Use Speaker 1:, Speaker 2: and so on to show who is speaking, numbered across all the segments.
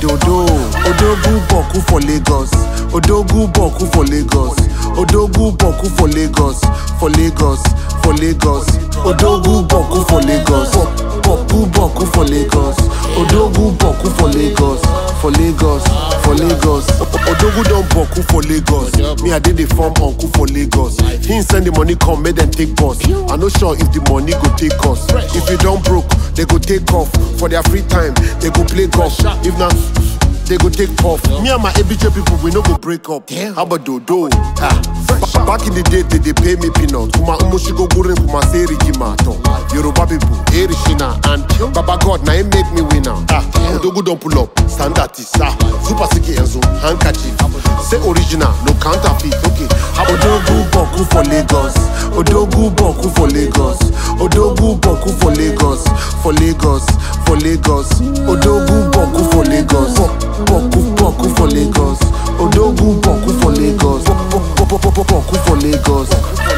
Speaker 1: Abadodo, Odogu Boku for Lagos, Odogu Boku for Lagos, Odogu Boku for Lagos, for Lagos, for Lagos, Odogu Boku for Lagos, Boku Boku for Lagos, Odogu Boku for Lagos, for Lagos, for Lagos, Odogu don Boku for Lagos. Me I did the form uncle for Lagos. He send the money come, make them take bus. I no sure if the money go take us. If you don't broke, they go take off. For their free time, they go play golf. If not, they go take off. Me and my ABJ people, we no go break up. How about Dodo? Back in the day, they pay me peanuts. Kuma umushigo gurin kuma seri jimato. Yoruba people, Erishina and Baba God, now he make me winner. Odogu don't pull up, standard is Super Siki Enzo, handkerchief. Say original, no counterfeit. Okay. Odogu Boku for Lagos, Odogu Boku for Lagos, Odogu Boku for Lagos, for Lagos, for Lagos, Odogu Boku for Lagos, Boku for Lagos, Odogu Boku for Lagos, Boku for Lagos.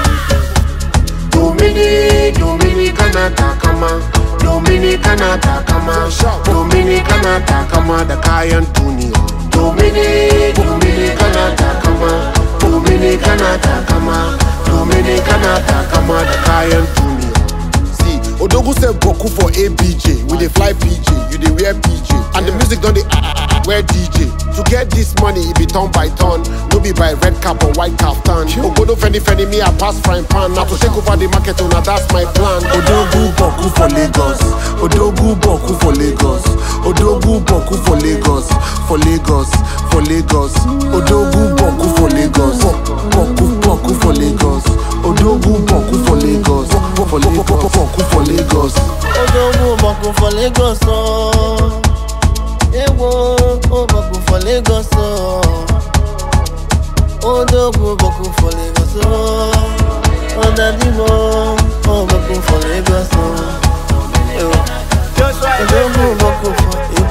Speaker 1: Dominicana Takama, Dominicana Takama, Dominicana Takama, the Kayan Tunia. Dominicana Takama, Dominicana Takama, Dominicana Takama, the Kayan Tunia. See, Odogu said Boku for ABJ, we dey fly PJ, you dey wear PJ, and the music done dey wear DJ. To get this money, it be turn by turn, no be by red cap or white kaftan. Ogodo Fenny me, I pass frying pan. Now to take over the market, now that's my plan. Odogu Boku for Lagos, Odogu Boku for Lagos, Odogu Boku for Lagos, for Lagos, for Lagos, Odogu Boku for Lagos, Boku for Lagos, Odogu Boku for Lagos, Boku for Lagos,
Speaker 2: Odogu Boku for Lagos, oh. Ewo, Boku for Lagos, oh. Odogu Boku for Lagos, oh. Odadibo, Boku for Lagos, oh. Odogu Boku for